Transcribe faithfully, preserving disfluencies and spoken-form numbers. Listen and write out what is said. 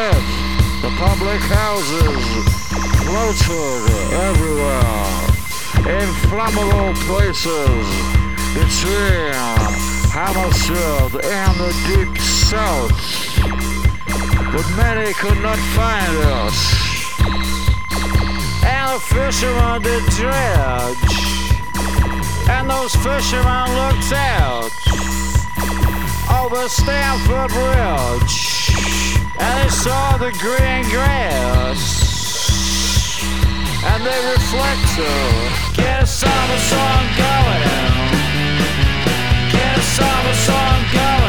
Smith, the public houses floated everywhere, inflammable places between Hammersmith and the deep south, but many could not find us. And the fishermen did dredge, and those fishermen looked out over Stamford Bridge, and they saw the green grass, and they reflected, get a summer song going, get a summer song going.